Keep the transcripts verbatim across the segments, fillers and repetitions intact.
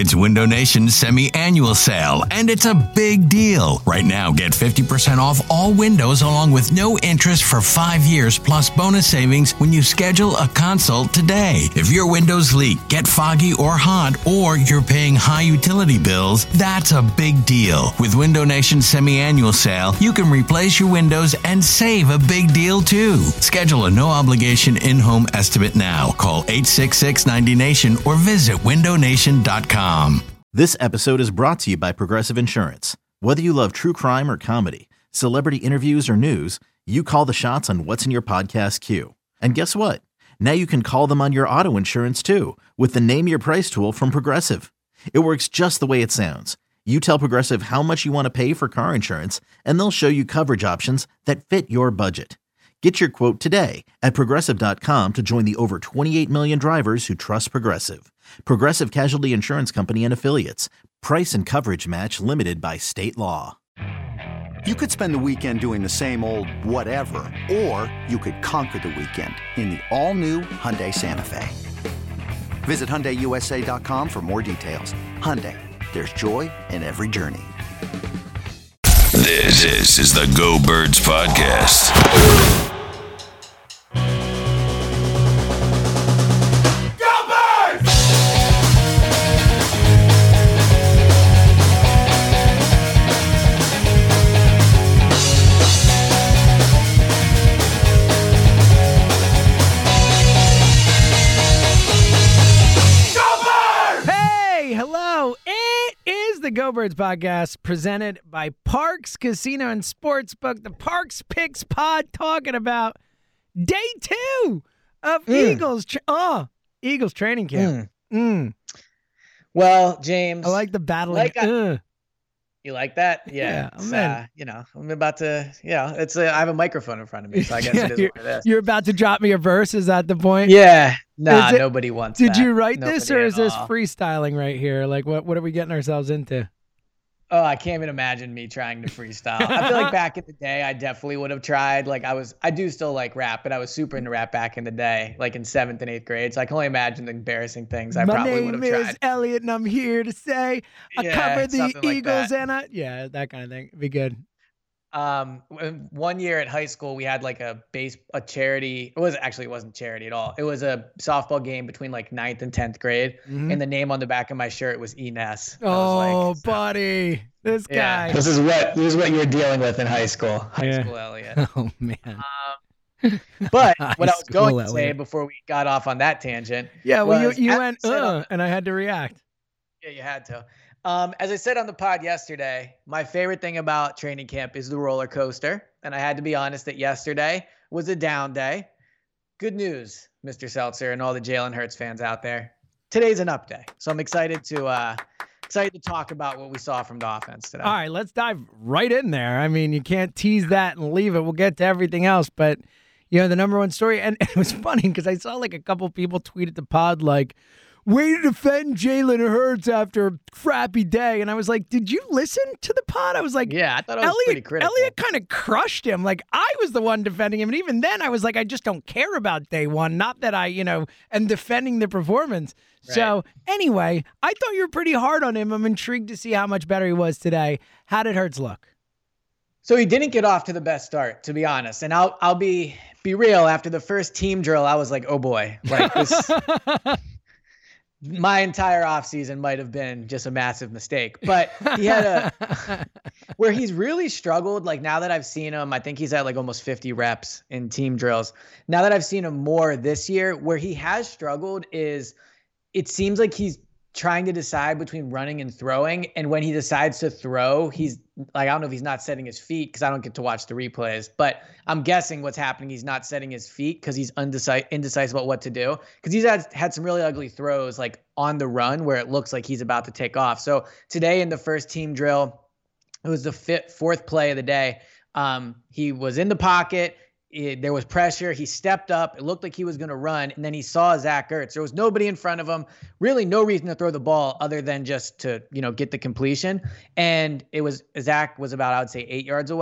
It's Window Nation's semi-annual sale, and it's a big deal. Right now, get fifty percent off all windows along with no interest for five years plus bonus savings when you schedule a consult today. If your windows leak, get foggy or hot, or you're paying high utility bills, that's a big deal. With Window Nation's semi-annual sale, you can replace your windows and save a big deal too. Schedule a no-obligation in-home estimate now. Call eight six six, ninety nation or visit window nation dot com. This episode is brought to you by Progressive Insurance. Whether you love true crime or comedy, celebrity interviews or news, you call the shots on what's in your podcast queue. And guess what? Now you can call them on your auto insurance too with the Name Your Price tool from Progressive. It works just the way it sounds. You tell Progressive how much you want to pay for car insurance, and they'll show you coverage options that fit your budget. Get your quote today at progressive dot com to join the over twenty-eight million drivers who trust Progressive. Progressive Casualty Insurance Company and Affiliates. Price and coverage match limited by state law. You could spend the weekend doing the same old whatever, or you could conquer the weekend in the all-new Hyundai Santa Fe. Visit Hyundai U S A dot com for more details. Hyundai, there's joy in every journey. This, this is the Go Birds Podcast. Go Birds! Go Birds! Hey, hello. It is the Go Birds Podcast presented by Parks Casino and Sportsbook. The Parks Picks Pod talking about day two of Mm. Eagles. Tra- oh, Eagles training camp. Mm. Well, James, I like the battle. Like I- uh, you like that? Yeah, Yeah, I'm it's, in. uh, you know, I'm about to, you know, it's a, I have a microphone in front of me, so I guess it is you're, what it is. you're about to drop me a verse. Is that the point? Yeah, nah, Is it- nobody wants Did that. you write this, Nobody or at is this all. freestyling right here? Like, what? What are we getting ourselves into? Oh, I can't even imagine me trying to freestyle. I feel like back in the day, I definitely would have tried. Like I was, I do still like rap, but I was super into rap back in the day, like in seventh and eighth grade. So I can only imagine the embarrassing things I My probably would name have is tried. Elliot, and I'm here to say I Yeah, cover the something like Eagles, that. and I yeah, that kind of thing. Be good. Um, w- one year at high school, we had like a base, a charity. It was actually, it wasn't charity at all. It was a softball game between like ninth and tenth grade. Mhm. And the name on the back of my shirt was E N E S. I was Oh, like, so- buddy, this Yeah. guy. This is what this is what you were dealing with in high school. high Yeah. school Elliot. Oh man. But High what I was going school to say Elliot. before we got off on that tangent. Yeah, well, was, you, you as went, I said on uh, and I had to react. Yeah, you had to. Um, as I said on the pod yesterday, my favorite thing about training camp is the roller coaster. And I had to be honest that yesterday was a down day. Good news, Mister Seltzer and all the Jalen Hurts fans out there. Today's an up day. So I'm excited to uh, excited to talk about what we saw from the offense today. All right, let's dive right in there. I mean, you can't tease that and leave it. We'll get to everything else. But, you know, the number one story, and it was funny because I saw like a couple people tweet at the pod like, way to defend Jalen Hurts after a crappy day. And I was like, did you listen to the pod? I was like, Yeah, I thought it was pretty Elliot, critical. Elliot kind of crushed him. Like, I was the one defending him. And even then, I was like, I just don't care about day one. Not that I, you know, am defending the performance. So, anyway, I thought you were pretty hard on him. I'm intrigued to see how much better he was today. How did Hurts look? So he didn't get off to the best start, to be honest. And I'll I'll be be real. After the first team drill, I was like, oh boy, like this. My entire offseason might have been just a massive mistake. But he had a where he's really struggled. Like now that I've seen him, I think he's at like almost fifty reps in team drills. Now that I've seen him more this year, where he has struggled is it seems like he's trying to decide between running and throwing. And when he decides to throw, he's like, I don't know if he's not setting his feet because I don't get to watch the replays, but I'm guessing what's happening. He's not setting his feet because he's undecisive, indecisive about what to do. Because he's had, had some really ugly throws like on the run where it looks like he's about to take off. So today in the first team drill, it was the fifth, fourth play of the day. Um, he was in the pocket. It, there was pressure. He stepped up. It looked like he was going to run, and then he saw Zach Ertz. There was nobody in front of him. Really, no reason to throw the ball other than just to, you know, get the completion. And it was Zach was about, I would say, eight yards away.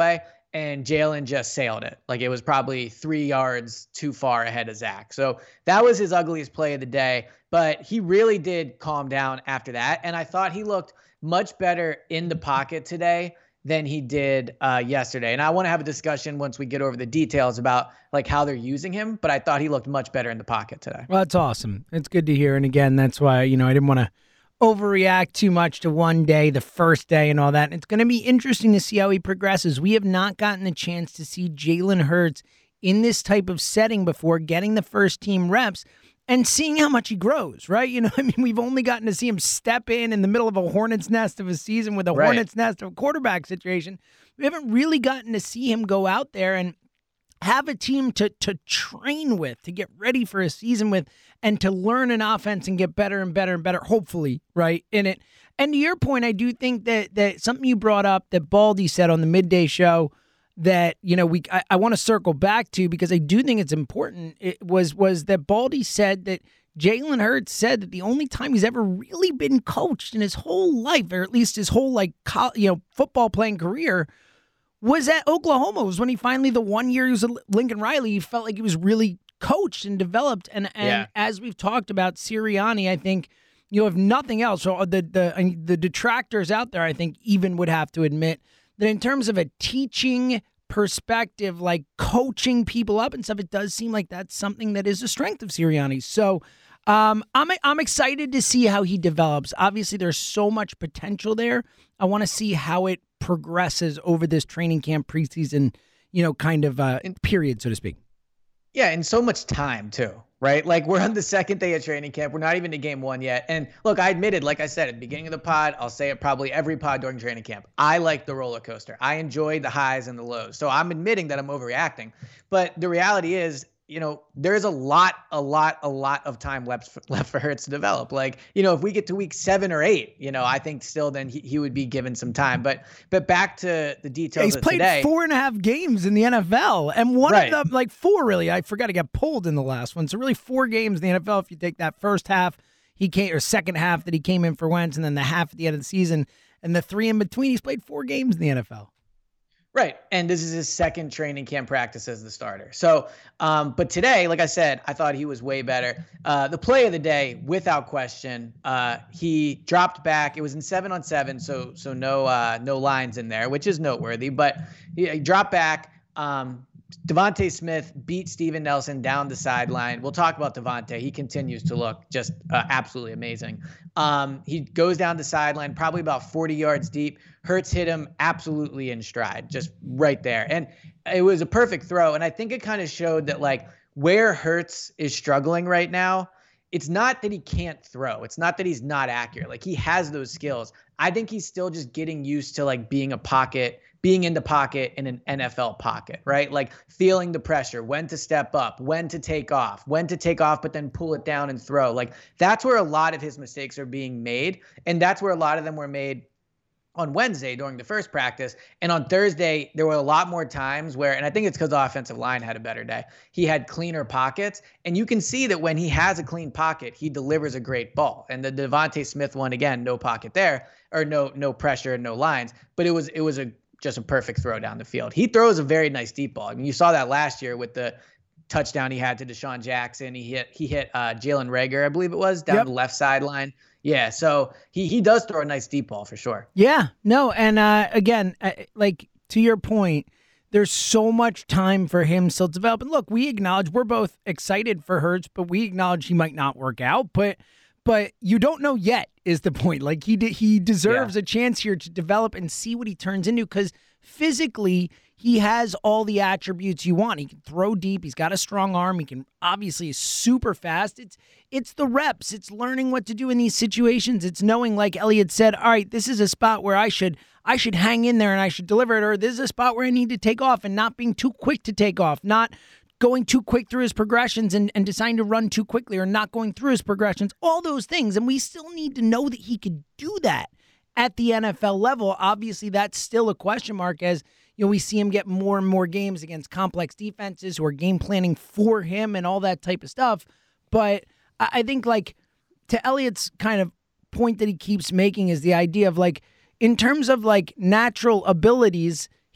and Jalen just sailed it. Like it was probably three yards too far ahead of Zach. So that was his ugliest play of the day, but he really did calm down after that. And I thought he looked much better in the pocket today than he did uh, yesterday. And I want to have a discussion once we get over the details about like how they're using him, but I thought he looked much better in the pocket today. Well, that's awesome. It's good to hear. And again, that's why, you know, I didn't want to overreact too much to one day, the first day and all that. And it's going to be interesting to see how he progresses. We have not gotten a chance to see Jalen Hurts in this type of setting before, getting the first team reps and seeing how much he grows, right? You know, I mean, we've only gotten to see him step in in the middle of a hornet's nest of a season with a right. hornet's nest of a quarterback situation. We haven't really gotten to see him go out there and have a team to to train with, to get ready for a season with, and to learn an offense and get better and better and better, hopefully, right, in it. And to your point, I do think that that something you brought up that Baldy said on the midday show that, you know, we I, I want to circle back to because I do think it's important, it was, was that Baldy said that Jalen Hurts said that the only time he's ever really been coached in his whole life, or at least his whole, like, you know, football playing career, was at Oklahoma. It was when he finally, the one year he was at Lincoln Riley, he felt like he was really coached and developed. And and yeah. as we've talked about Sirianni, I think, you know, if nothing else, so the the the detractors out there, I think, even would have to admit that in terms of a teaching perspective, like coaching people up and stuff, it does seem like that's something that is a strength of Sirianni. So um, I'm I'm excited to see how he develops. Obviously, there's so much potential there. I want to see how it progresses over this training camp preseason, you know, kind of uh, period, so to speak. Yeah, and so much time too, right? Like we're on the second day of training camp. We're not even to game one yet. And look, I admitted, like I said at the beginning of the pod, I'll say it probably every pod during training camp. I like the roller coaster. I enjoy the highs and the lows. So I'm admitting that I'm overreacting. But the reality is, you know, there's a lot, a lot, a lot of time left for, left for Hurts to develop. Like, you know, if we get to week seven or eight, you know, I think still then he, he would be given some time. But but back to the details yeah, he's of played today. four and a half games in the N F L, and one right. of them, like four really, I forgot to get pulled in the last one. So really four games in the N F L if you take that first half he came, or second half that he came in for Wentz, and then the half at the end of the season, and the three in between, he's played four games in the N F L. Right. And this is his second training camp practice as the starter. So, um, but today, like I said, I thought he was way better. Uh, the play of the day, without question, uh, he dropped back. It was in seven on seven. So, so no, uh, no lines in there, which is noteworthy, but he, he dropped back. Um, Devontae Smith beat Steven Nelson down the sideline. We'll talk about Devontae. He continues to look just uh, absolutely amazing. Um, he goes down the sideline, probably about forty yards deep. Hurts hit him absolutely in stride, just right there. And it was a perfect throw. And I think it kind of showed that, like, where Hurts is struggling right now, it's not that he can't throw. It's not that he's not accurate. Like, he has those skills. I think he's still just getting used to, like, being a pocket being in the pocket in an N F L pocket, right? Like feeling the pressure, when to step up, when to take off, when to take off, but then pull it down and throw. Like that's where a lot of his mistakes are being made. And that's where a lot of them were made on Wednesday during the first practice. And on Thursday, there were a lot more times where, and I think it's because the offensive line had a better day, he had cleaner pockets. And you can see that when he has a clean pocket, he delivers a great ball. And the Devontae Smith one, again, no pocket there, or no no pressure, no lines. But it was it was a just a perfect throw down the field. He throws a very nice deep ball. I mean, you saw that last year with the touchdown he had to Deshaun Jackson. He hit he hit uh, Jalen Reagor, I believe it was, down yep. the left sideline. Yeah, so he he does throw a nice deep ball for sure. Yeah, no, and uh, again, uh, like to your point, there's so much time for him still to develop. And look, we acknowledge we're both excited for Hurts, but we acknowledge he might not work out. But but you don't know yet is the point. Like he de- he deserves yeah. a chance here to develop and see what he turns into, because physically he has all the attributes you want. He can throw deep. He's got a strong arm. He can obviously is super fast. It's it's the reps. It's learning what to do in these situations. It's knowing, like Elliott said, all right, this is a spot where I should I should hang in there and I should deliver it, or this is a spot where I need to take off, and not being too quick to take off, not going too quick through his progressions and, and deciding to run too quickly, or not going through his progressions, all those things. And we still need to know that he could do that at the N F L level. Obviously, that's still a question mark, as you know, we see him get more and more games against complex defenses who are game planning for him and all that type of stuff. But I think, like, to Elliott's kind of point that he keeps making is the idea of, like, in terms of, like, natural abilities,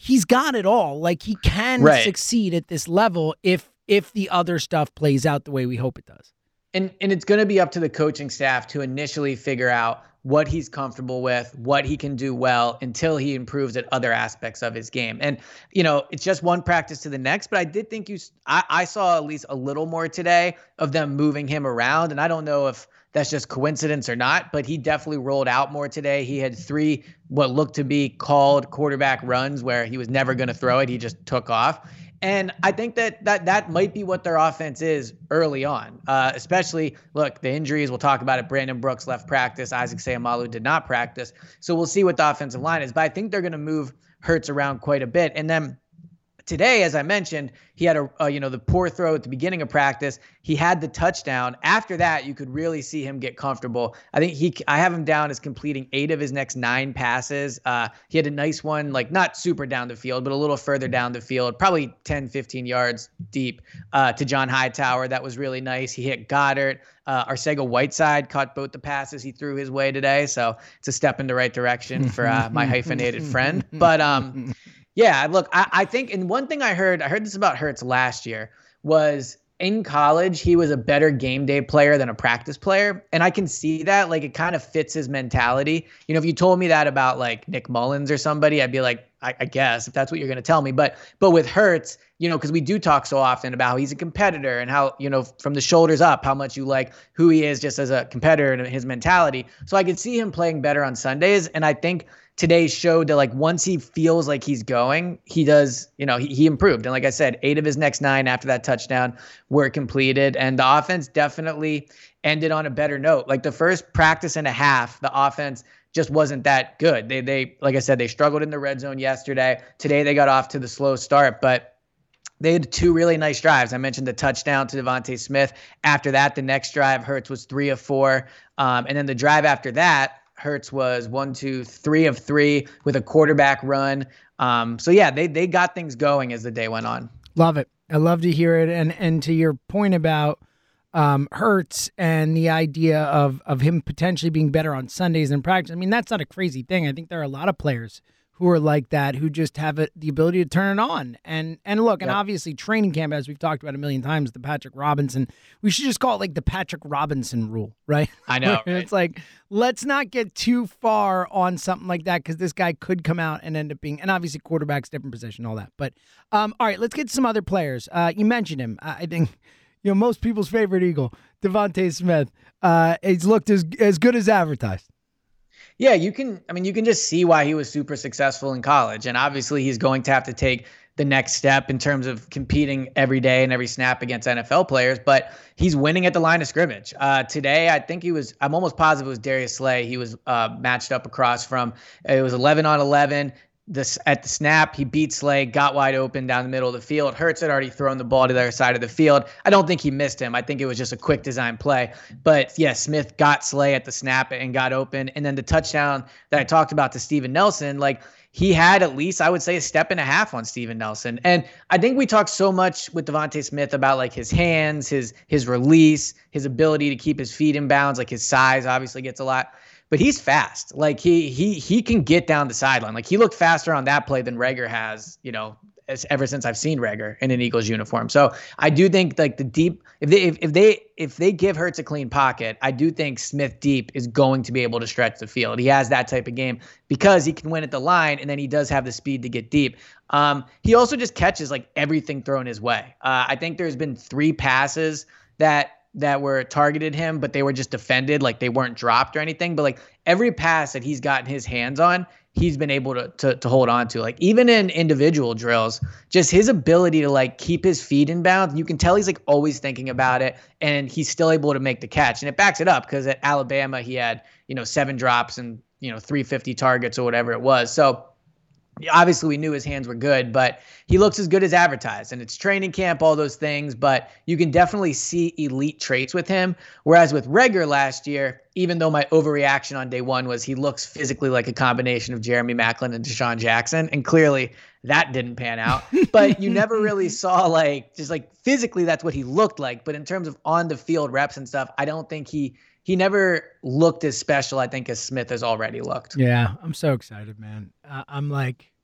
he's got it all. Like he can right. succeed at this level if if the other stuff plays out the way we hope it does. And and it's going to be up to the coaching staff to initially figure out what he's comfortable with, what he can do well until he improves at other aspects of his game. And, you know, it's just one practice to the next, but I did think you, I, I saw at least a little more today of them moving him around. And I don't know if that's just coincidence or not, but he definitely rolled out more today. He had three, what looked to be called quarterback runs where he was never going to throw it. He just took off. And I think that that that might be what their offense is early on, uh, especially, look, the injuries, we'll talk about it. Brandon Brooks left practice. Isaac Seumalo did not practice. So we'll see what the offensive line is. But I think they're going to move Hurts around quite a bit. And then today, as I mentioned, he had a, a you know the poor throw at the beginning of practice. He had the touchdown. After that, you could really see him get comfortable. I think he I have him down as completing eight of his next nine passes. Uh, he had a nice one, like not super down the field, but a little further down the field, probably ten, fifteen yards deep uh, to John Hightower. That was really nice. He hit Goddard. Uh, Arcega Whiteside caught both the passes he threw his way today. So it's a step in the right direction for uh, my hyphenated friend. But um. Yeah, look, I, I think, and one thing I heard, I heard this about Hurts last year, was in college, he was a better game day player than a practice player. And I can see that, like, it kind of fits his mentality. You know, if you told me that about, like, Nick Mullins or somebody, I'd be like, I, I guess, if that's what you're going to tell me. But but with Hurts, you know, because we do talk so often about how he's a competitor and how, you know, from the shoulders up, how much you like who he is just as a competitor and his mentality. So I could see him playing better on Sundays. And I think today showed that, like, once he feels like he's going, he does, you know, he, he improved. And like I said, eight of his next nine after that touchdown were completed. And the offense definitely ended on a better note. Like the first practice and a half, the offense just wasn't that good. They, they, like I said, they struggled in the red zone yesterday. Today they got off to the slow start, but they had two really nice drives. I mentioned the touchdown to Devontae Smith. After that, the next drive, Hurts was three of four. Um, and then the drive after that, Hurts was one, two, three of three with a quarterback run. Um, so yeah, they they got things going as the day went on. Love it. I love to hear it. And and to your point about um, Hurts and the idea of of him potentially being better on Sundays in practice. I mean, that's not a crazy thing. I think there are a lot of players who are like that, who just have it, the ability to turn it on. And and look, and yep. obviously training camp, as we've talked about a million times, the Patrick Robinson, we should just call it like the Patrick Robinson rule, right? I know. Right? It's like, let's not get too far on something like that because this guy could come out and end up being, and obviously quarterback's different position, all that. But um, all right, let's get to some other players. Uh, you mentioned him. I think, you know, most people's favorite Eagle, Devontae Smith. Uh, he's looked as as good as advertised. Yeah, you can, I mean, you can just see why he was super successful in college. And obviously he's going to have to take the next step in terms of competing every day and every snap against N F L players, but he's winning at the line of scrimmage. Uh, today, I think he was, I'm almost positive it was Darius Slay. He was uh, matched up across from, it was eleven on eleven. This at the snap, he beat Slay, got wide open down the middle of the field. Hurts had already thrown the ball to the other side of the field. I don't think he missed him. I think it was just a quick design play. But yeah, Smith got Slay at the snap and got open. And then the touchdown that I talked about to Steven Nelson, like he had at least, I would say, a step and a half on Steven Nelson. And I think we talked so much with Devontae Smith about like his hands, his his release, his ability to keep his feet in bounds, like his size obviously gets a lot. But he's fast. Like he he he can get down the sideline. Like he looked faster on that play than Reagor has, you know, as, ever since I've seen Reagor in an Eagles uniform. So I do think like the deep, if they if, if they if they give Hurts a clean pocket, I do think Smith deep is going to be able to stretch the field. He has that type of game because he can win at the line, and then he does have the speed to get deep. Um, he also just catches like everything thrown his way. Uh, I think there's been three passes that. that were targeted him, but they were just defended, like they weren't dropped or anything. But like every pass that he's gotten his hands on, he's been able to, to to hold on to. Like even in individual drills, just his ability to like keep his feet in bounds, you can tell he's like always thinking about it, and he's still able to make the catch. And it backs it up because at Alabama he had, you know, seven drops and, you know, three fifty targets or whatever it was. So obviously we knew his hands were good, but he looks as good as advertised, and it's training camp, all those things, but you can definitely see elite traits with him. Whereas with Reagor last year, even though my overreaction on day one was he looks physically like a combination of Jeremy Maclin and Deshaun Jackson, and clearly that didn't pan out, but you never really saw like, just like physically that's what he looked like. But in terms of on the field reps and stuff, I don't think he, He never looked as special, I think, as Smith has already looked. Yeah, I'm so excited, man. Uh, I'm like,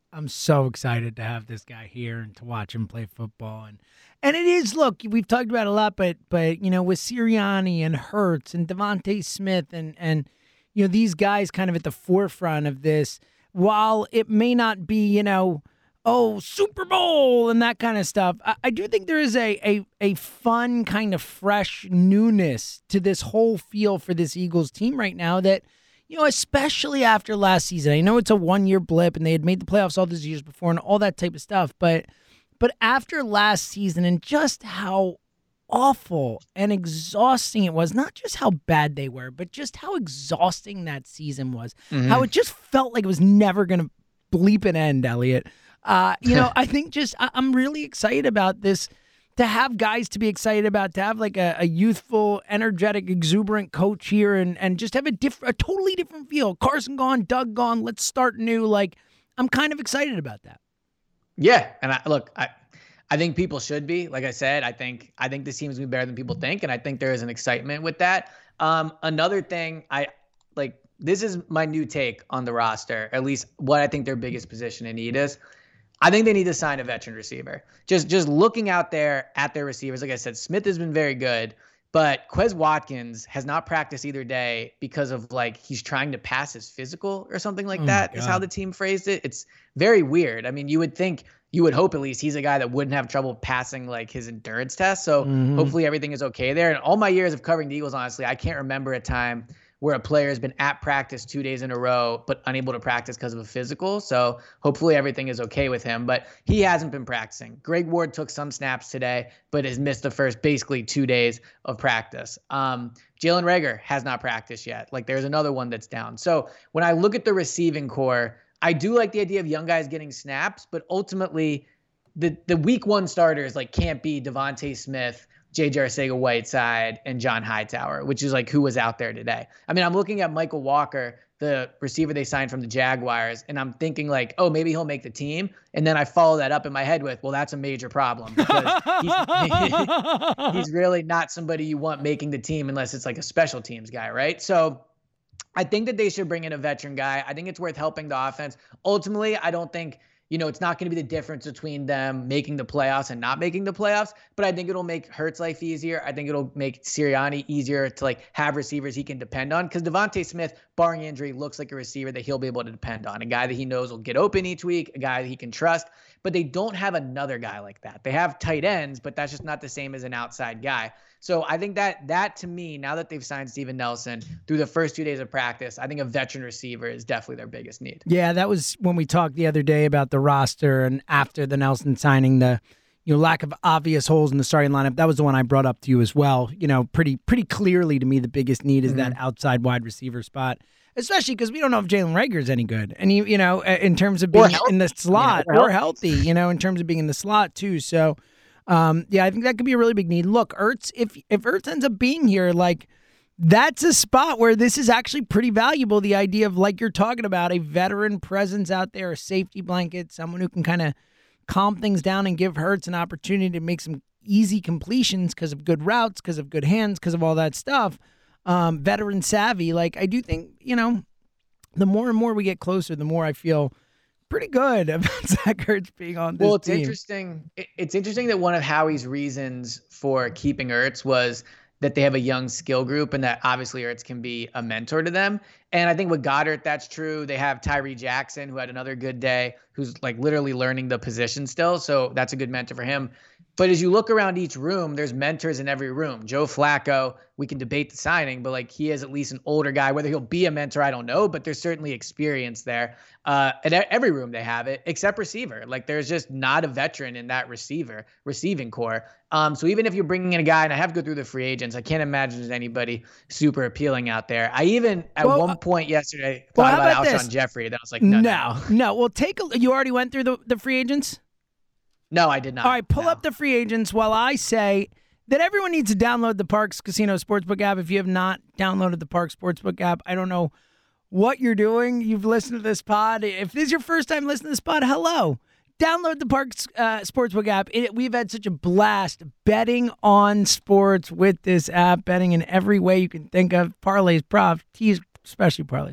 I'm so excited to have this guy here and to watch him play football. And and it is, look, we've talked about it a lot, but but you know, with Sirianni and Hurts and Devontae Smith and and you know, these guys kind of at the forefront of this, while it may not be, you know, oh, Super Bowl and that kind of stuff, I, I do think there is a, a a fun kind of fresh newness to this whole feel for this Eagles team right now that, you know, especially after last season. I know it's a one-year blip and they had made the playoffs all those years before and all that type of stuff, but but after last season and just how awful and exhausting it was, not just how bad they were, but just how exhausting that season was, mm-hmm. how it just felt like it was never going to bleep an end, Elliot. Uh, you know, I think just I, I'm really excited about this, to have guys to be excited about, to have like a, a youthful, energetic, exuberant coach here and, and just have a different, a totally different feel. Carson gone, Doug gone, let's start new. Like, I'm kind of excited about that. Yeah. And I, look, I, I think people should be, like I said, I think, I think this team is going to be better than people think. And I think there is an excitement with that. Um, another thing, I like, this is my new take on the roster, at least what I think their biggest position in need is. I think they need to sign a veteran receiver. Just just looking out there at their receivers, like I said, Smith has been very good, but Quez Watkins has not practiced either day because of like he's trying to pass his physical or something like oh that is how the team phrased it. It's very weird. I mean, you would think, you would hope at least he's a guy that wouldn't have trouble passing like his endurance test. So mm-hmm. hopefully everything is okay there. And all my years of covering the Eagles, honestly, I can't remember a time where a player has been at practice two days in a row, but unable to practice because of a physical. So hopefully everything is okay with him, but he hasn't been practicing. Greg Ward took some snaps today, but has missed the first basically two days of practice. Um, Jalen Reagor has not practiced yet. Like there's another one that's down. So when I look at the receiving core, I do like the idea of young guys getting snaps, but ultimately the, the week one starters like can't be Devontae Smith, J J Arcega-Whiteside, and John Hightower, which is like who was out there today. I mean, I'm looking at Michael Walker, the receiver they signed from the Jaguars, and I'm thinking like, oh, maybe he'll make the team. And then I follow that up in my head with, well, that's a major problem because he's, he's really not somebody you want making the team unless it's like a special teams guy, right? So I think that they should bring in a veteran guy. I think it's worth helping the offense. Ultimately, I don't think You know, it's not going to be the difference between them making the playoffs and not making the playoffs, but I think it'll make Hurts' life easier. I think it'll make Sirianni easier to like have receivers he can depend on, because Devontae Smith, barring injury, looks like a receiver that he'll be able to depend on, a guy that he knows will get open each week, a guy that he can trust. But they don't have another guy like that. They have tight ends, but that's just not the same as an outside guy. So I think that that to me, now that they've signed Steven Nelson through the first two days of practice, I think a veteran receiver is definitely their biggest need. Yeah, that was when we talked the other day about the roster and after the Nelson signing, the you know lack of obvious holes in the starting lineup. That was the one I brought up to you as well. You know, pretty pretty clearly to me, the biggest need is mm-hmm. that outside wide receiver spot. Especially because we don't know if Jalen Reagor is any good. And, you, you know, in terms of being in the slot yeah, or healthy, you know, in terms of being in the slot too. So, um, yeah, I think that could be a really big need. Look, Ertz, if, if Ertz ends up being here, like, that's a spot where this is actually pretty valuable. The idea of, like you're talking about, a veteran presence out there, a safety blanket, someone who can kind of calm things down and give Ertz an opportunity to make some easy completions because of good routes, because of good hands, because of all that stuff. Um, veteran savvy. Like, I do think, you know, the more and more we get closer, the more I feel pretty good about Zach Ertz being on this well, it's team. interesting. It's interesting that one of Howie's reasons for keeping Ertz was that they have a young skill group and that obviously Ertz can be a mentor to them. And I think with Goddard, that's true. They have Tyree Jackson, who had another good day, who's like literally learning the position still. So that's a good mentor for him. But as you look around each room, there's mentors in every room. Joe Flacco, we can debate the signing, but like he is at least an older guy. Whether he'll be a mentor, I don't know, but there's certainly experience there. Uh, at every room they have it, except receiver. Like there's just not a veteran in that receiver, receiving core. Um, so even if you're bringing in a guy, and I have to go through the free agents, I can't imagine there's anybody super appealing out there. I even at well, one point yesterday well, thought about, about Alshon Jeffrey. Then I was like, no, no, no. no. Well, take a. You already went through the, the free agents? No, I did not. All right, pull no. up the free agents while I say that everyone needs to download the Parx Casino Sportsbook app. If you have not downloaded the Parx Sportsbook app, I don't know what you're doing. You've listened to this pod. If this is your first time listening to this pod, hello. Download the Parx uh, Sportsbook app. It, we've had such a blast betting on sports with this app, betting in every way you can think of. Parlays, props, teas, especially parlays.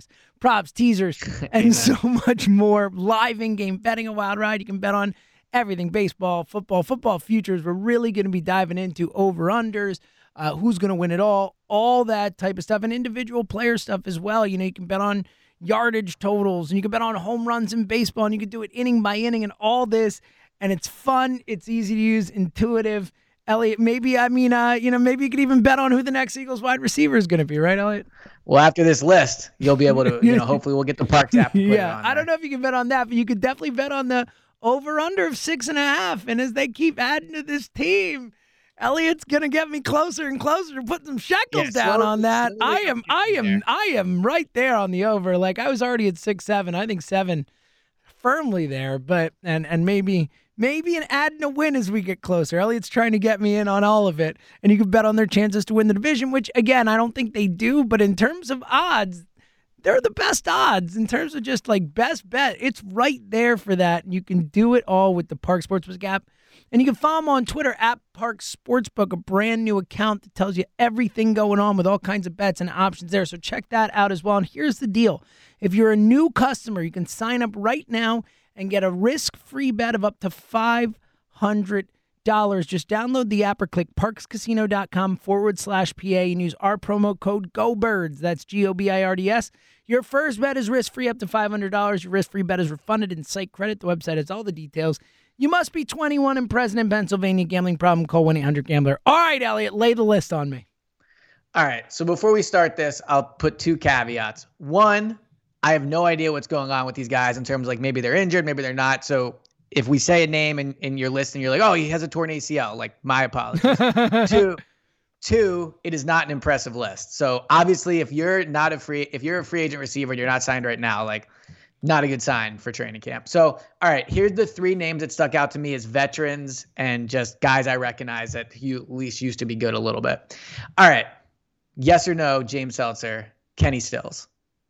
props, teasers, and so much more. Live in-game betting, a wild ride. You can bet on everything, baseball, football, football futures. We're really going to be diving into over-unders, uh, who's going to win it all, all that type of stuff, and individual player stuff as well. You know, you can bet on yardage totals, and you can bet on home runs in baseball, and you can do it inning by inning and all this, and it's fun. It's easy to use, intuitive. Elliot, maybe, I mean, uh, you know, maybe you could even bet on who the next Eagles wide receiver is going to be, right, Elliot? Well, after this list, you'll be able to, you know, hopefully we'll get the Parks app. Yeah, I don't know if you can bet on that, but you could definitely bet on the over-under of six and a half. And as they keep adding to this team, Elliot's going to get me closer and closer to put some shekels yeah, down slowly, on that. I am, I am, there. I am right there on the over. Like, I was already at six, seven. I think seven firmly there, but, and, and maybe... Maybe an add and a win as we get closer. Elliot's trying to get me in on all of it. And you can bet on their chances to win the division, which, again, I don't think they do. But in terms of odds, they're the best odds. In terms of just, like, best bet, it's right there for that. You can do it all with the Parx Sportsbook app. And you can follow them on Twitter, at Parx Sportsbook, a brand new account that tells you everything going on with all kinds of bets and options there. So check that out as well. And here's the deal. If you're a new customer, you can sign up right now and get a risk-free bet of up to five hundred dollars. Just download the app or click parxcasino.com forward slash PA and use our promo code GOBIRDS. That's G O B I R D S. Your first bet is risk-free up to five hundred dollars. Your risk-free bet is refunded in site credit. The website has all the details. You must be twenty-one and present in Pennsylvania. Gambling problem, call one eight hundred gambler. All right, Elliot, lay the list on me. All right, so before we start this, I'll put two caveats. One, I have no idea what's going on with these guys in terms of, like, maybe they're injured, maybe they're not. So if we say a name in, in your list and you're like, oh, he has a torn A C L, like, my apologies. two, two, it is not an impressive list. So obviously, if you're not a free, if you're a free agent receiver and you're not signed right now, like, not a good sign for training camp. So, all right, here's the three names that stuck out to me as veterans and just guys I recognize that you at least used to be good a little bit. All right, yes or no, James Seltzer, Kenny Stills.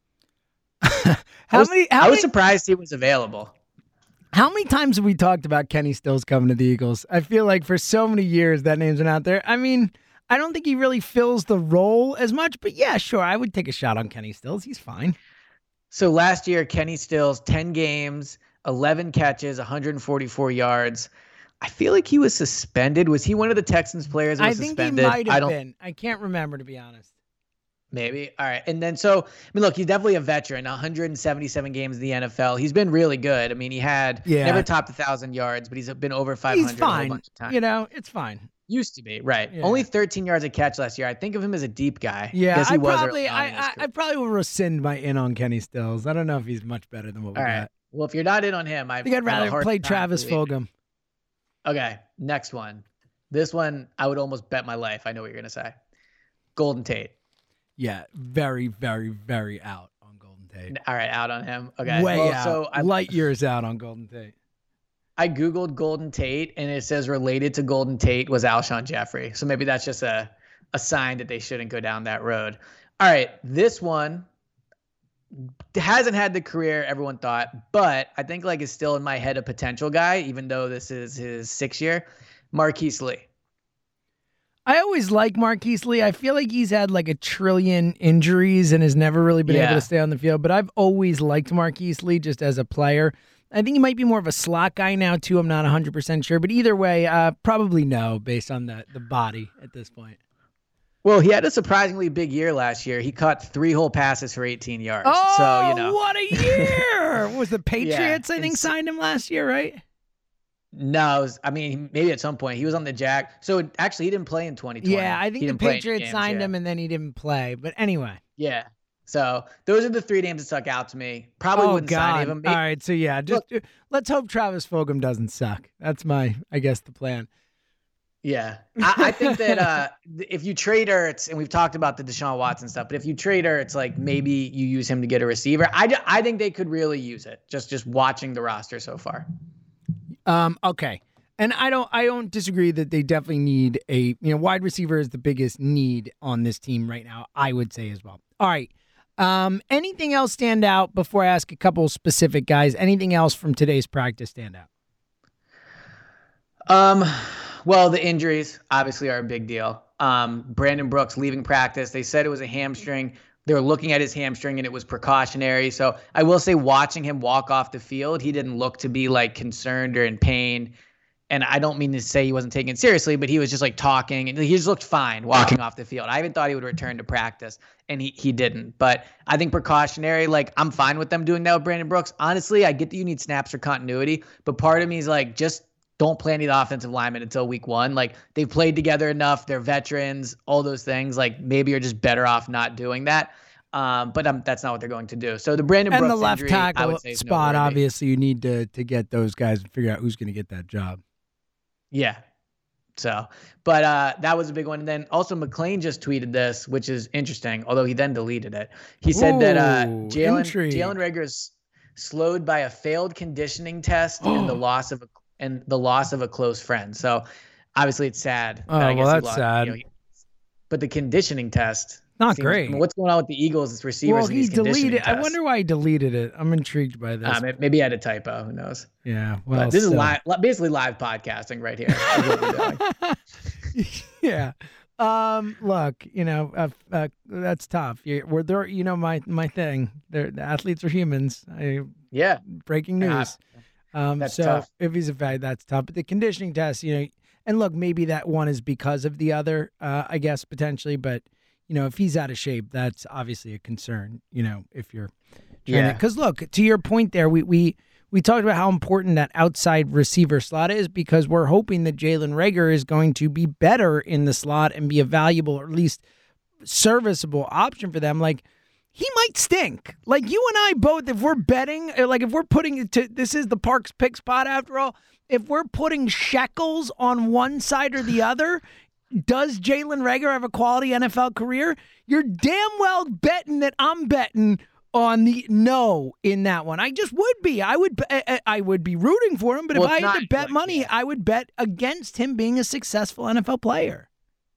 how I was, many? How I was many, surprised he was available. How many times have we talked about Kenny Stills coming to the Eagles? I feel like for so many years that name's been out there. I mean, I don't think he really fills the role as much, but yeah, sure, I would take a shot on Kenny Stills. He's fine. So last year, Kenny Stills, ten games, eleven catches, one hundred forty-four yards. I feel like he was suspended. Was he one of the Texans players that was I think suspended? he might have I don't, been. I can't remember, to be honest. Maybe. All right. And then, so, I mean, look, he's definitely a veteran, one hundred seventy-seven games in the N F L. He's been really good. I mean, he had yeah. never topped one thousand yards, but he's been over five hundred he's fine. a whole bunch of times. You know, it's fine. Used to be, right. Yeah. Only thirteen yards a catch last year. I think of him as a deep guy. Yeah, Guess he I was probably, I, I, I probably will rescind my in on Kenny Stills. I don't know if he's much better than what we All got. right. Well, if you're not in on him, I I think I'd rather play Travis Fulgham. Okay, next one. This one, I would almost bet my life. I know what you're going to say. Golden Tate. Yeah, very, very, very out on Golden Tate. All right, out on him. Okay. Way well, out. So I, Light years out on Golden Tate. I Googled Golden Tate, and it says related to Golden Tate was Alshon Jeffrey. So maybe that's just a, a sign that they shouldn't go down that road. All right, this one hasn't had the career everyone thought, but I think like is still in my head a potential guy, even though this is his sixth year. Marquise Lee. I always like Marquise Lee. I feel like he's had like a trillion injuries and has never really been yeah. able to stay on the field, but I've always liked Marquise Lee just as a player. I think he might be more of a slot guy now, too. I'm not one hundred percent sure. But either way, uh, probably no, based on the, the body at this point. Well, he had a surprisingly big year last year. He caught three whole passes for eighteen yards. Oh, so, you know. What a year! Was the Patriots, yeah, I think, signed him last year, right? No, it was, I mean, maybe at some point. He was on the Jack. So, actually, he didn't play in twenty twenty. Yeah, I think the Patriots signed him, and then he didn't play. But anyway. Yeah. So those are the three names that stuck out to me. Probably oh, wouldn't God. sign any of them. All right, so yeah, just Look, let's hope Travis Fulgham doesn't suck. That's my, I guess, the plan. Yeah, I, I think that uh, if you trade Ertz, and we've talked about the Deshaun Watson stuff, but if you trade Ertz, like maybe you use him to get a receiver. I, I think they could really use it. Just just watching the roster so far. Um. Okay. And I don't, I don't disagree that they definitely need a, you know, wide receiver is the biggest need on this team right now. I would say as well. All right. Um, anything else stand out before I ask a couple specific guys? Anything else from today's practice stand out? Um, well, the injuries obviously are a big deal. Um, Brandon Brooks leaving practice. They said it was a hamstring. they were looking at his hamstring and it was precautionary. So I will say, watching him walk off the field, he didn't look to be like concerned or in pain. And I don't mean to say he wasn't taking it seriously, but he was just like talking and he just looked fine walking off the field. I even thought he would return to practice, and he, he didn't. But I think precautionary, like, I'm fine with them doing that with Brandon Brooks. Honestly, I get that you need snaps for continuity, but part of me is like, just don't play any of the offensive linemen until week one. Like, they've played together enough. They're veterans, all those things. Like, maybe you're just better off not doing that. Um, but um, that's not what they're going to do. So the Brandon and Brooks the left injury, tackle I would say, spot, noteworthy. obviously, you need to to get those guys and figure out who's going to get that job. Yeah. So, but uh, that was a big one. And then also McClain just tweeted this, which is interesting, although he then deleted it. He said Ooh, that uh, Jalen intrigue. Jalen Reagor is slowed by a failed conditioning test and the loss of a, and the loss of a close friend. So obviously it's sad. Oh, that I guess well, he that's lost, sad. you know, he- but the conditioning test. Not seems- great. I mean, what's going on with the Eagles' receivers Well, and he these conditioning deleted. I tests? wonder why he deleted it. I'm intrigued by this. Um, maybe he had a typo. Who knows? yeah. Well, But this still. is live, basically live podcasting right here. is what we're doing. yeah. Um. Look, you know, uh, uh, that's tough. You, we're there. You know, my my thing. They're, the athletes are humans. I, Yeah. breaking Yeah. news. Um. That's so tough. if he's a fact, that's tough. But the conditioning test, you know, and look, maybe that one is because of the other. Uh, I guess potentially, but you know, if he's out of shape, that's obviously a concern. You know, if you're Yeah. because look, to your point there, we we. We talked about how important that outside receiver slot is because we're hoping that Jalen Reagor is going to be better in the slot and be a valuable or at least serviceable option for them. Like, he might stink. Like, you and I both, if we're betting, like if we're putting it to, this is the Parks pick spot after all, if we're putting shekels on one side or the other, does Jalen Reagor have a quality N F L career? You're damn well betting that I'm betting on the no in that one. I just would be. I would I, I would be rooting for him, but Well, if I it's had to not bet like- money, yeah. I would bet against him being a successful N F L player.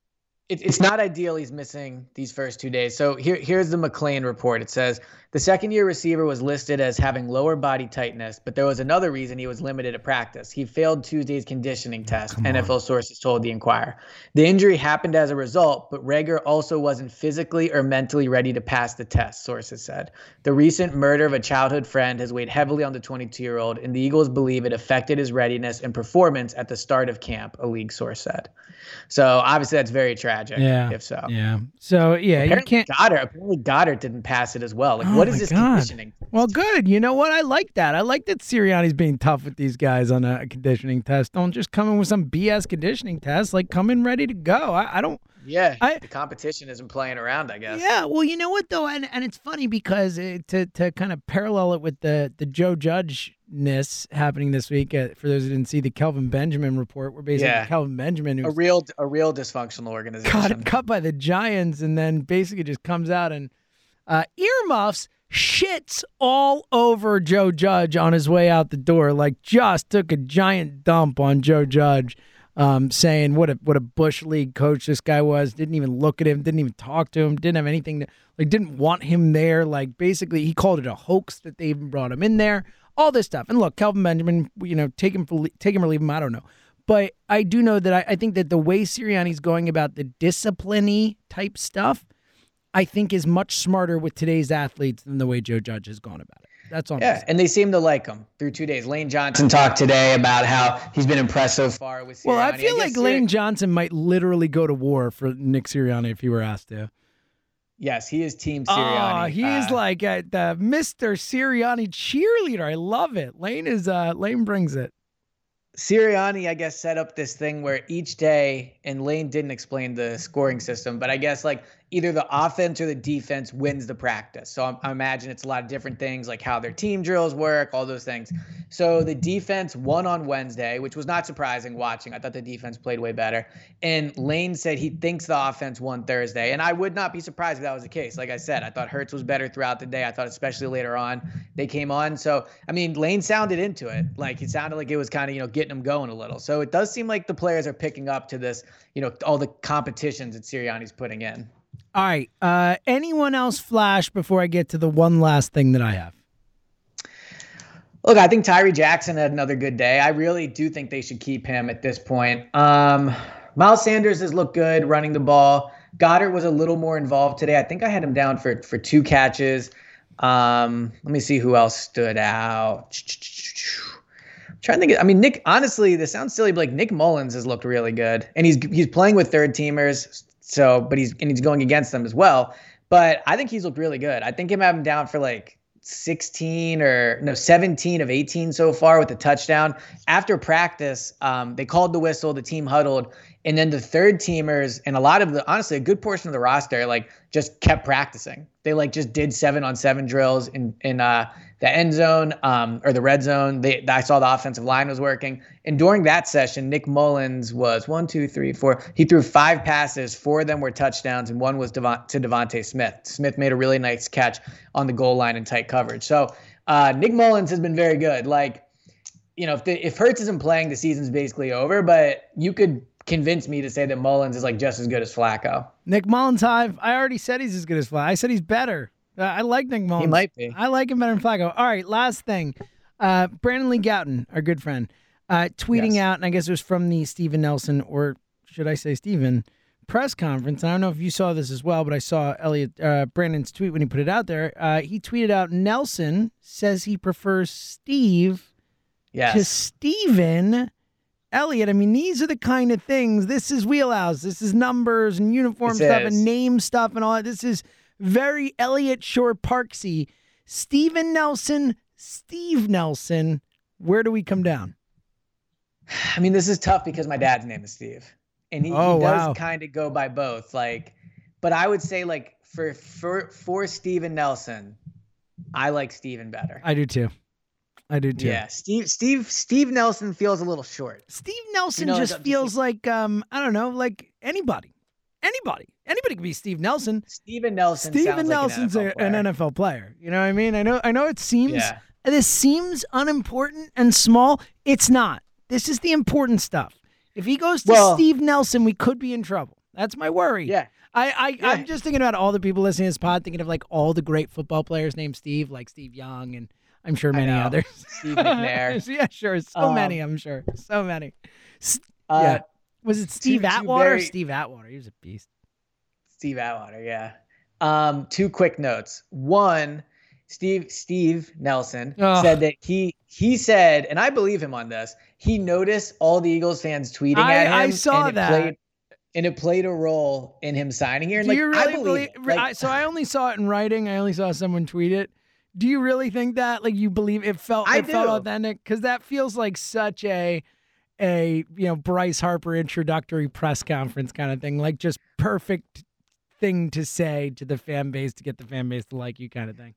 It, it's not ideal he's missing these first two days. So here, here's the McClain report. It says the second-year receiver was listed as having lower body tightness, but there was another reason he was limited at practice. He failed Tuesday's conditioning test, N F L sources told the Inquirer. The injury happened as a result, but Reagor also wasn't physically or mentally ready to pass the test, sources said. The recent murder of a childhood friend has weighed heavily on the twenty-two-year-old, and the Eagles believe it affected his readiness and performance at the start of camp, a league source said. So obviously that's very tragic. Yeah. If so. Yeah. So yeah, you Apparently can't. Goddard. Apparently Goddard didn't pass it as well. Like, Oh what is my this God. conditioning? Well, good. You know what? I like that. I like that Sirianni's being tough with these guys on a conditioning test. Don't just come in with some B S conditioning test. Like, come in ready to go. I, I don't. Yeah, I- the competition isn't playing around, I guess. Yeah, well, you know what though, and and it's funny because it, to to kind of parallel it with the the Joe Judge-ness happening this week. Uh, for those who didn't see the Kelvin Benjamin report, where basically Yeah. Kelvin Benjamin, A who's real, a real dysfunctional organization. got cut by the Giants, and then basically just comes out and uh, earmuffs shits all over Joe Judge on his way out the door. Like, just took a giant dump on Joe Judge. Um, saying what a what a Bush League coach this guy was, didn't even look at him, didn't even talk to him, didn't have anything to, like, didn't want him there. Like, basically, he called it a hoax that they even brought him in there. All this stuff. And look, Kelvin Benjamin, you know, take him for, take him or leave him. I don't know, but I do know that I, I think that the way Sirianni's going about the discipline-y type stuff, I think is much smarter with today's athletes than the way Joe Judge has gone about it. That's all. Yeah, and they seem to like him through two days. Lane Johnson talked today about how he's been impressed so far with Sirianni. Well, I feel guess like Lane Siri- Johnson might literally go to war for Nick Sirianni if he were asked to. Yes, he is Team Sirianni. Oh, he is Uh, like uh, the Mister Sirianni cheerleader. I love it. Lane is uh, Lane brings it. Sirianni, I guess, set up this thing where each day, and Lane didn't explain the scoring system, but I guess like either the offense or the defense wins the practice. So I, I imagine it's a lot of different things, like how their team drills work, all those things. So the defense won on Wednesday, which was not surprising watching. I thought the defense played way better. And Lane said he thinks the offense won Thursday. And I would not be surprised if that was the case. Like I said, I thought Hurts was better throughout the day. I thought especially later on they came on. So, I mean, Lane sounded into it. Like it sounded like it was kind of, you know, getting him going a little. So it does seem like the players are picking up to this, you know, all the competitions that Sirianni's putting in. All right. Uh, anyone else flash before I get to the one last thing that I have? Look, I think Tyree Jackson had another good day. I really do think they should keep him at this point. Um, Miles Sanders has looked good running the ball. Goddard was a little more involved today. I think I had him down for for two catches. Um, let me see who else stood out. I'm trying to think. I mean, Nick. Honestly, this sounds silly, but like Nick Mullins has looked really good, and he's he's playing with third teamers. So, but he's and he's going against them as well. But I think he's looked really good. I think him having down for like sixteen or no seventeen of eighteen so far with a touchdown. After practice, um, they called the whistle, the team huddled, and then the third teamers and a lot of the, honestly, a good portion of the roster, like just kept practicing. They like just did seven on seven drills in, in uh, the end zone um, or the red zone. They, I saw the offensive line was working. And during that session, Nick Mullins was one, two, three, four. He threw five passes. Four of them were touchdowns, and one was Devon, to Devontae Smith. Smith made a really nice catch on the goal line in tight coverage. So uh, Nick Mullins has been very good. Like, you know, if, the, if Hurts isn't playing, the season's basically over, but you could convince me to say that Mullins is like just as good as Flacco. Nick Mullins, Hive. I already said he's as good as Flacco. I said he's better. Uh, I like Nick Mullins. He might be. I like him better than Flacco. All right, last thing. Uh, Brandon Lee Gouton, our good friend, uh, tweeting Yes. out, and I guess it was from the Steven Nelson, or should I say Steven, press conference. And I don't know if you saw this as well, but I saw Elliot uh, Brandon's tweet when he put it out there. Uh, he tweeted out, Nelson says he prefers Steve Yes. to Steven Elliott. I mean, these are the kind of things. This is wheelhouse. This is numbers and uniform This stuff is. and name stuff and all that. This is very Elliott Shore Parksy. Steven Nelson, Steve Nelson. Where do we come down? I mean, this is tough because my dad's name is Steve, and he, Oh, he does wow. kind of go by both. Like, but I would say like for for for Steven Nelson, I like Steven better. I do too. I do too. Yeah, Steve Steve Steve Nelson feels a little short. Steve Nelson You know, just just feels like, um, I don't know, like anybody. Anybody. Anybody can be Steve Nelson. Steven Nelson. Steven sounds Nelson's like a, an N F L player. You know what I mean? I know I know it seems Yeah. this seems unimportant and small. It's not. This is the important stuff. If he goes to Well- Steve Nelson, we could be in trouble. That's my worry. Yeah. I, I Yeah. I'm just thinking about all the people listening to this pod, thinking of like all the great football players named Steve, like Steve Young, and I'm sure I many know. others. Steve McNair. yeah, sure. So Um, many, I'm sure. So many. S- Uh, yeah. Was it Steve two- two Atwater? very- Steve Atwater. He was a beast. Steve Atwater, yeah. Um, two quick notes. One, Steve Steve Nelson Ugh. said that he he said, and I believe him on this. He noticed all the Eagles fans tweeting I- at him. I saw and it that. Played, and it played a role in him signing here. And Do like, you I really believe. believe? it. Like, I, so I only saw it in writing. I only saw someone tweet it. Do you really think that? Like you believe it felt I it felt do. authentic? Because that feels like such a a you know Bryce Harper introductory press conference kind of thing. Like just perfect thing to say to the fan base to get the fan base to like you kind of thing.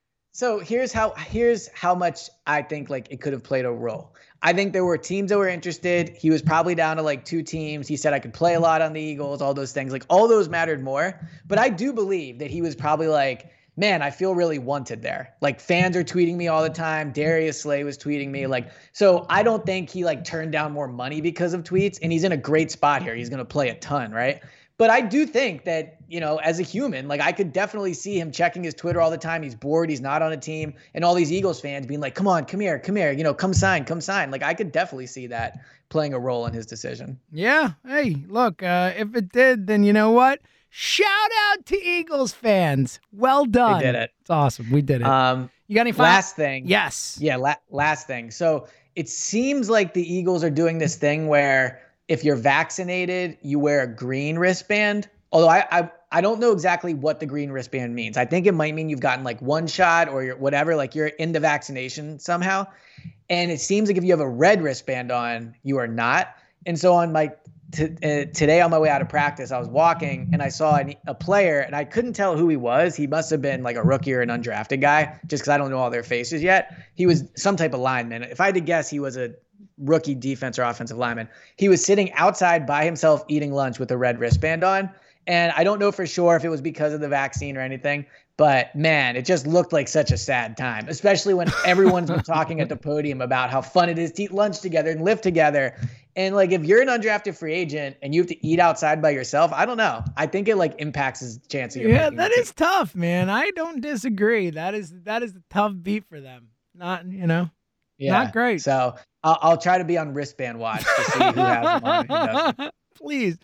So here's how here's how much I think like it could have played a role. I think there were teams that were interested. He was probably down to like two teams. He said I could play a lot on the Eagles, all those things. Like all those mattered more. But I do believe that he was probably like, man, I feel really wanted there. Like fans are tweeting me all the time. Darius Slay was tweeting me. Like, so I don't think he like turned down more money because of tweets, and he's in a great spot here. He's going to play a ton, right? But I do think that, you know, as a human, like I could definitely see him checking his Twitter all the time. He's bored. He's not on a team. And all these Eagles fans being like, come on, come here, come here, you know, come sign, come sign. Like I could definitely see that playing a role in his decision. Yeah. Hey, look, uh, if it did, then you know what? Shout out to Eagles fans. Well done. We did it. It's awesome. We did it. Um, you got any final? last thing. Yes. Yeah. La- last thing. So it seems like the Eagles are doing this thing where if you're vaccinated, you wear a green wristband. Although I, I I don't know exactly what the green wristband means. I think it might mean you've gotten like one shot or you're whatever, like you're in the vaccination somehow. And it seems like if you have a red wristband on, you are not. And so on my t- uh, today on my way out of practice, I was walking and I saw an, a player and I couldn't tell who he was. He must have been like a rookie or an undrafted guy just because I don't know all their faces yet. He was some type of lineman. If I had to guess, he was a rookie defense or offensive lineman. He was sitting outside by himself eating lunch with a red wristband on. And I don't know for sure if it was because of the vaccine or anything, but man, it just looked like such a sad time, especially when everyone's been talking at the podium about how fun it is to eat lunch together and live together. And like, if you're an undrafted free agent and you have to eat outside by yourself, I don't know. I think it like impacts his chance of your Yeah, making that the is tough, man. I don't disagree. That is that is a tough beat for them. Not, you know, Yeah. not great. So I'll, I'll try to be on wristband watch to see who has them on and who doesn't. Please.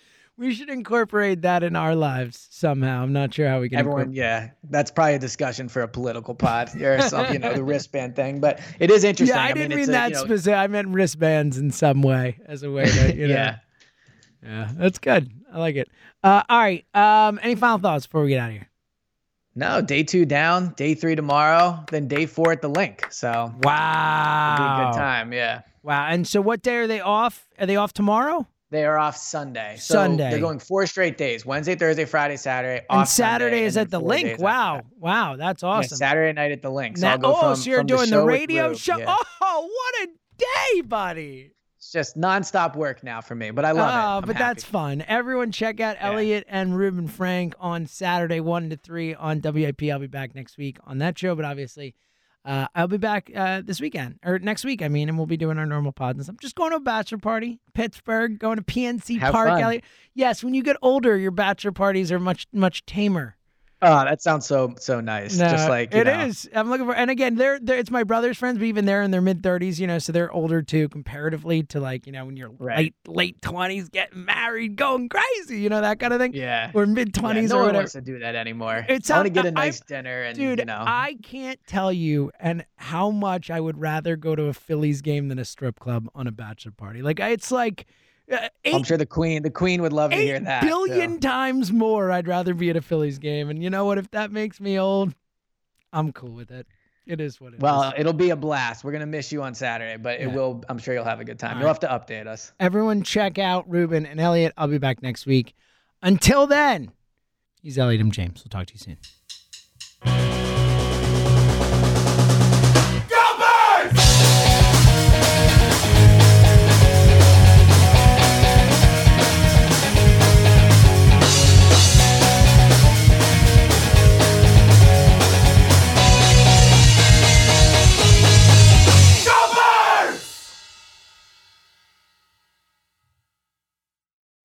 We should incorporate that in our lives somehow. I'm not sure how we can. Everyone, yeah, that's probably a discussion for a political pod or something, you know, the wristband thing. But it is interesting. Yeah, I, I didn't mean, mean it's that a, you know, specific. I meant wristbands in some way as a way to, you know. yeah. Yeah, that's good. I like it. Uh, all right. Um, any final thoughts before we get out of here? No, day two down, day three tomorrow, then day four at the link. So wow, it'll be a good time. Yeah. Wow. And so, what day are they off? Are they off tomorrow? They are off Sunday. So Sunday. They're going four straight days: Wednesday, Thursday, Friday, Saturday. And off Saturday Sunday, is and at the four link. days Wow, after that. wow, that's awesome. Yeah, Saturday night at the link. So Now, I'll go oh, from, so you're from the doing the, show with radio Rue. show? Yeah. Oh, what a day, buddy! It's just nonstop work now for me, but I love it. Oh, I'm but happy. that's fun. Everyone check out Yeah. Elliot and Ruben Frank on Saturday, one to three on W I P. I'll be back next week on that show, but obviously uh, I'll be back uh, this weekend, or next week, I mean, and we'll be doing our normal pods and stuff. Just going to a bachelor party, Pittsburgh, going to P N C Have Park, fun. Elliot. Yes, when you get older, your bachelor parties are much, much tamer. Oh, that sounds so so nice. No, Just like you it know. is. I'm looking for, and again, they're, they're it's my brother's friends, but even they're in their mid thirties, you know, so they're older too, comparatively to like you know when you're Right. late late twenties, getting married, going crazy, you know that kind of thing. Yeah. Or mid Yeah, twenties no or one whatever. wants to do that anymore. It's I want to not- get a I- nice dinner and Dude, you know. I can't tell you and how much I would rather go to a Phillies game than a strip club on a bachelor party. Like it's like uh, eight I'm sure the queen the queen would love to hear Eight that. billion so. times more I'd rather be at a Phillies game. And you know what? If that makes me old, I'm cool with it. It is what it is. Well, it'll be a blast. We're gonna miss you on Saturday, but it Yeah. will. I'm sure you'll have a good time. All You'll have to update us. Everyone check out Ruben and Elliot. I'll be back next week. Until then, he's Elliot M. James. We'll talk to you soon.